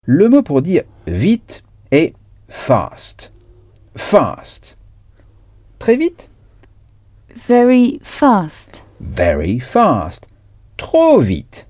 Le mot pour dire vite est fast. Fast. Très vite. Very fast. Very fast. Trop vite.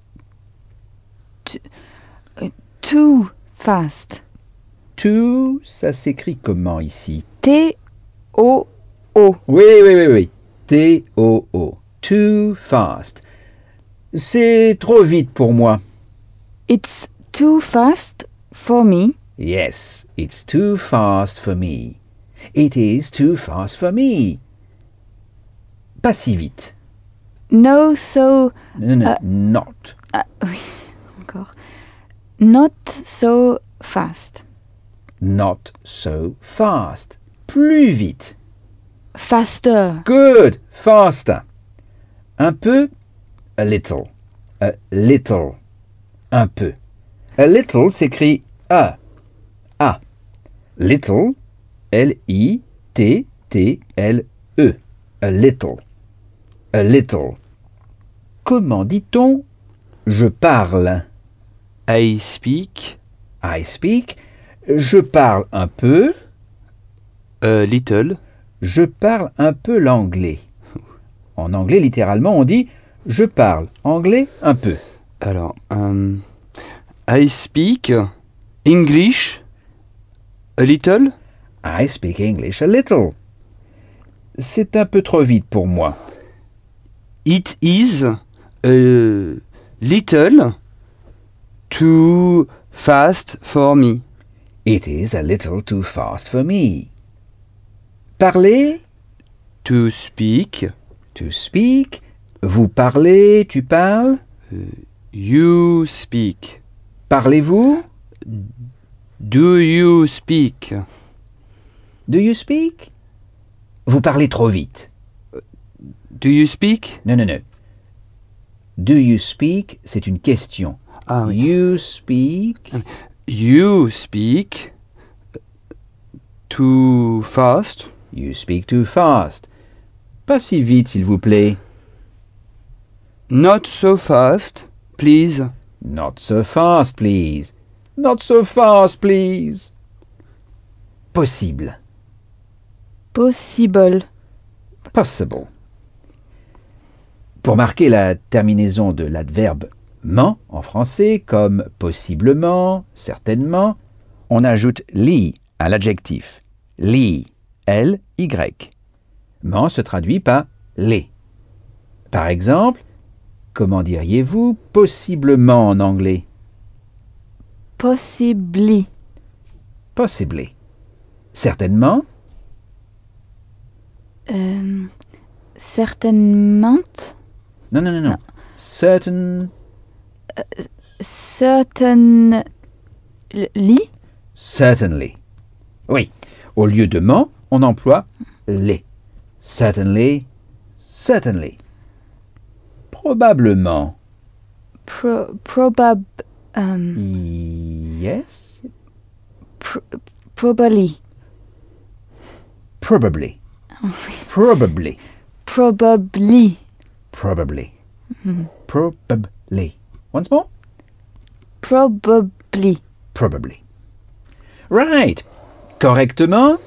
Too fast. Too, ça s'écrit comment ici? T-O-O. Oui. T-O-O. Too fast. C'est trop vite pour moi. It's too fast for me. Yes, it's too fast for me. It is too fast for me. Pas si vite. No, so... Non, not. Oui, encore. Not so fast. Not so fast. Plus vite. Faster. Good. Faster. Un peu. A little. A little. Un peu. A little s'écrit A. A. Little. L-I-T-T-L-E. A little. A little. Comment dit-on je parle? I speak I speak. Je parle un peu. a little. Je parle un peu l'anglais. En anglais, littéralement, on dit je parle anglais un peu. Alors, I speak English a little. I speak English a little. C'est un peu trop vite pour moi. It is a little too fast for me. It is a little too fast for me. Parler, To speak. to speak. Vous parlez, tu parles. You speak. Parlez-vous? Do you speak? Do you speak? Vous parlez trop vite. Do you speak? Non. Do you speak, c'est une question. Ah oui. You speak. You speak too fast. You speak too fast. Pas si vite, s'il vous plaît. Not so fast, please. Not so fast, please. Not so fast, please. Possible. Possible. Possible. Pour marquer la terminaison de l'adverbe ment en français, comme possiblement, certainement, on ajoute li à l'adjectif. Li, L-Y. Ment se traduit par les. Par exemple, comment diriez-vous possiblement en anglais? Possibly. Possibly. Certainement? Certainement. Non. Certain. Certainly. Certainly. Oui. Au lieu de ment, on emploie les. Certainly. Certainly. Probablement. Yes. Probably. Probably. Probably. Probably. Probably. Probably. Once more. Probably. Probably. Right. Correctement.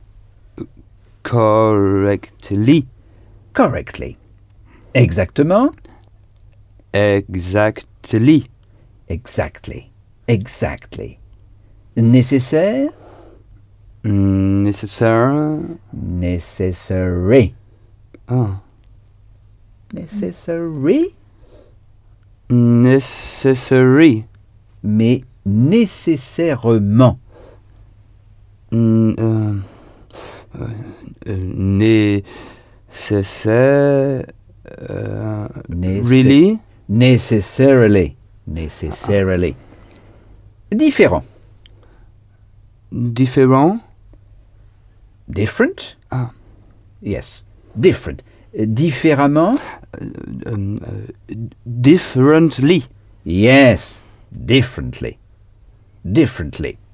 Correctly. Correctly. Exactement. Exactly. Exactly. Exactly. Nécessaire. Necessary. Necessary. Ah. Necessary. Necessary. Mais nécessairement. Nécessaire. Really? Necessarily. Necessarily. Différent. Différent. Different. Ah. Yes. Different. Différemment. Differently. Yes. Differently. Differently.